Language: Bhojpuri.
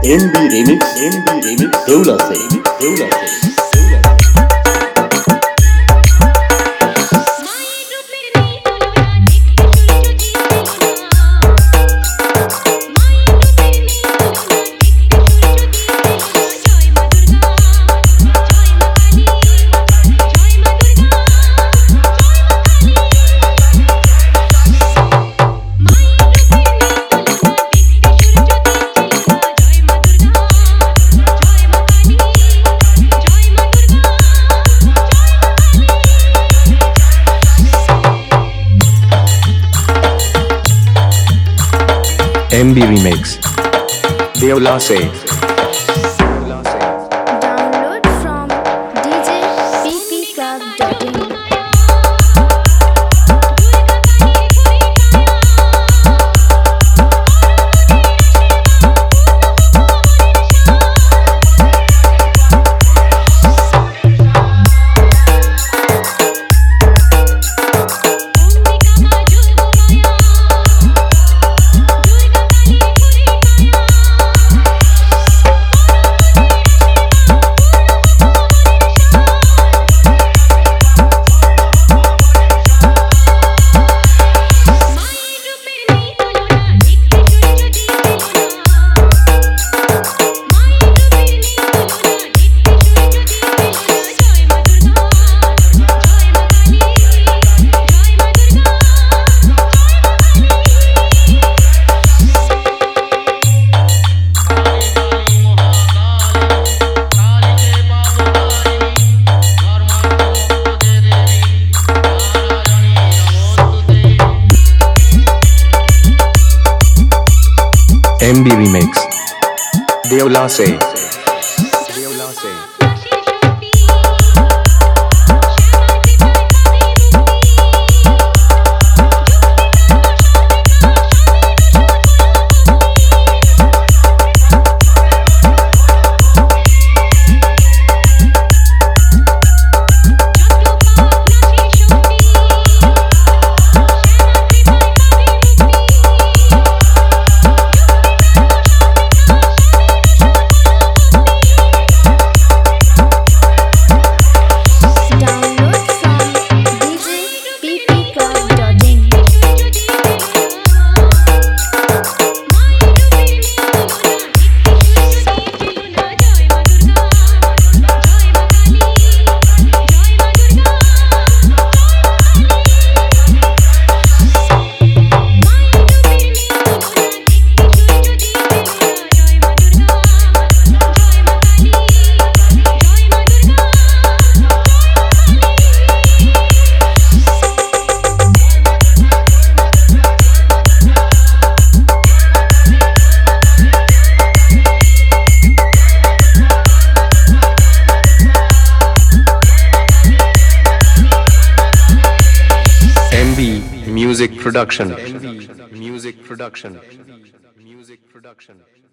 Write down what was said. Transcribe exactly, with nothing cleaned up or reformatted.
M B remix M B remix Devla से देवला से एम बी रिमिक्स देवला से Download from d j p p club dot in. M B remix Devla से देवला से Download from d j p p club dot in. M B music production music production music production